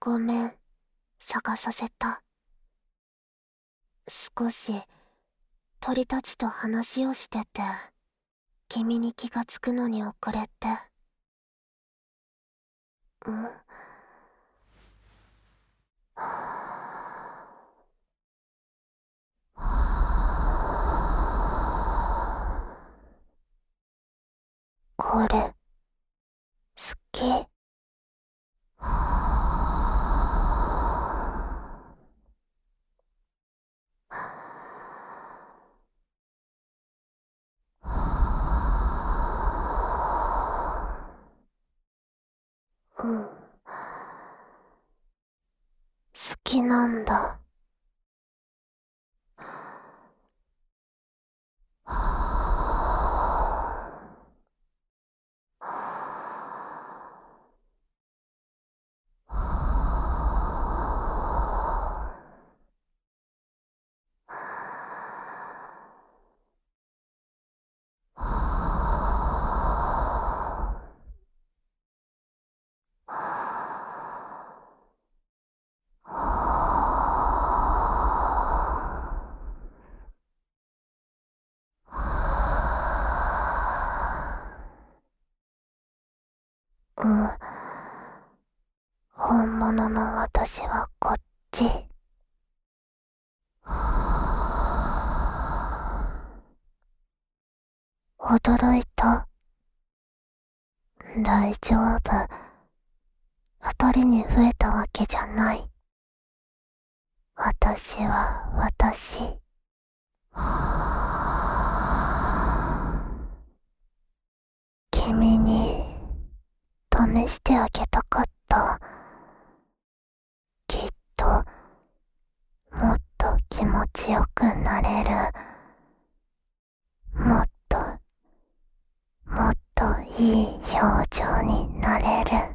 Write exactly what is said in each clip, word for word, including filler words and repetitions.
ごめん、探させた。少し鳥たちと話をしてて、君に気がつくのに遅れて。ん？はぁはぁこれ、好き。はぁうん。好きなんだ。はぁうん。本物の私はこっち。驚いた？大丈夫。二人に増えたわけじゃない。私は私。君に試してあげたかった。きっともっと気持ちよくなれる。もっともっといい表情になれる。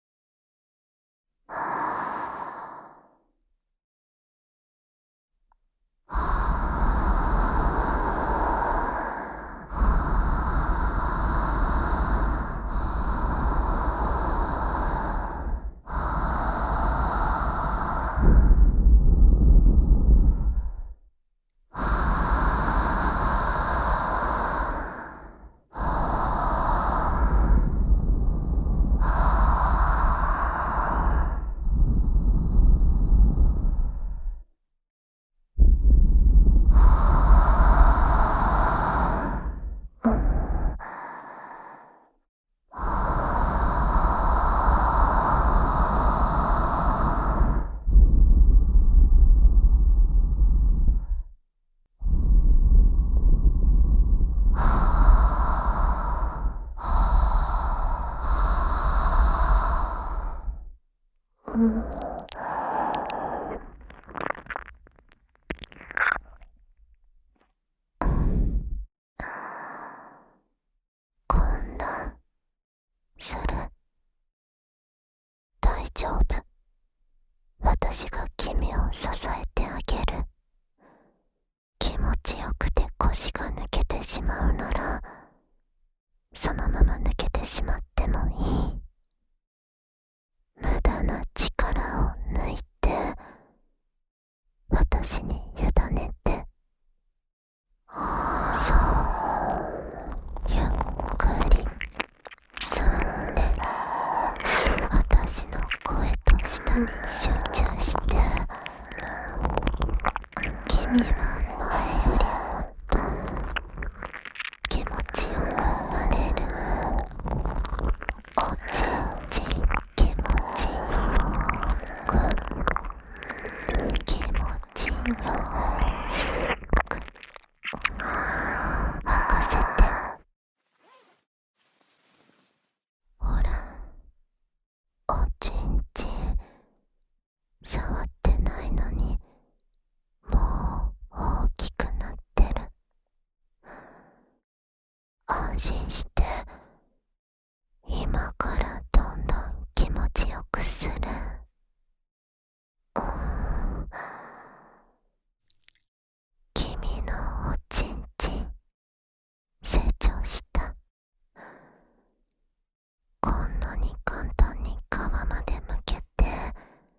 うん。混乱する？大丈夫。私が君を支えてあげる。気持ちよくて腰が抜けてしまうなら、そのまま抜けてしまってもいい。無駄な力を抜いて、私に委ねて。そう、ゆっくり座って私の声と舌に集中して。君は前よりもっと気持ちよくなれる。おちんちん気持ちよく、気持ちよく任せて。ほら、おちんちん触ってないのにもう大きくなってる。安心して、今からどんどん気持ちよくする。うん、君のおちんちん成長した。こんなに簡単に皮までむけて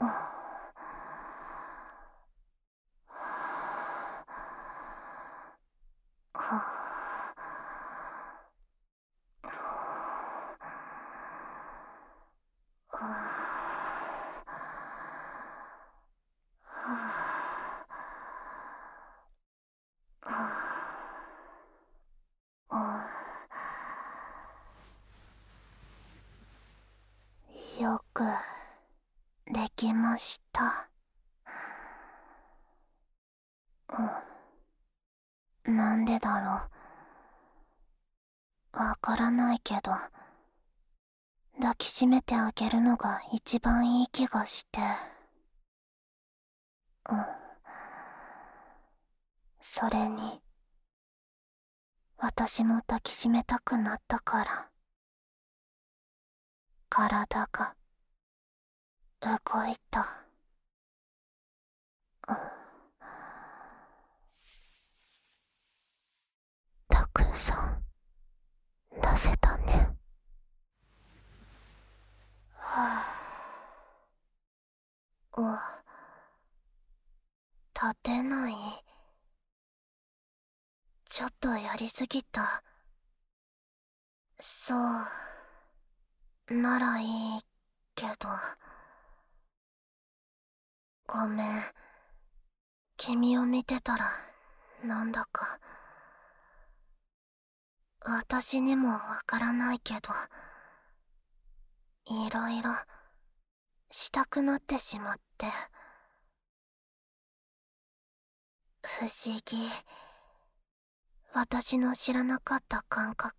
よくできました。うん、なんでだろう。わからないけど、抱きしめてあげるのが一番いい気がして。うん。それに、私も抱きしめたくなったから、体が動いた。うん。たくさん出せたね。はぁ、う立てない。ちょっとやりすぎた。そうならいいけど。ごめん。君を見てたらなんだか私にもわからないけど、いろいろしたくなってしまって。不思議。私の知らなかった感覚。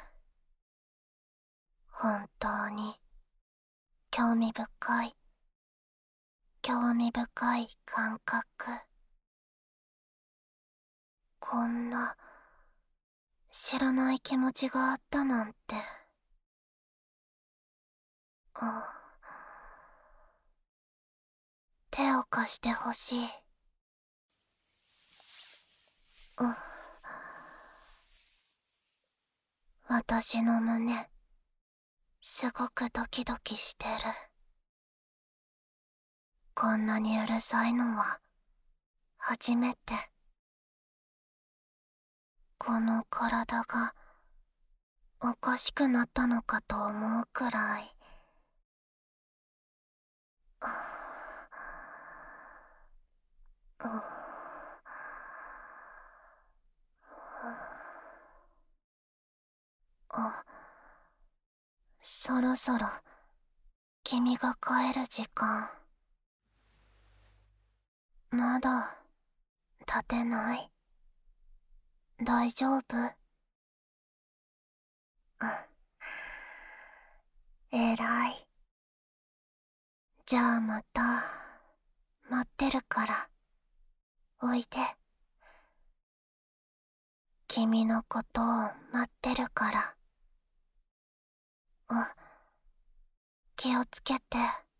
本当に興味深い興味深い感覚。こんな知らない気持ちがあったなんて。うん、手を貸してほしい。うん、私の胸すごくドキドキしてる。こんなにうるさいのは初めて。この体がおかしくなったのかと思うくらい。うん、あ、そろそろ君が帰る時間。まだ立てない？大丈夫？うん、えらい。じゃあまた待ってるからおいで。君のことを待ってるから。うん、気をつけて。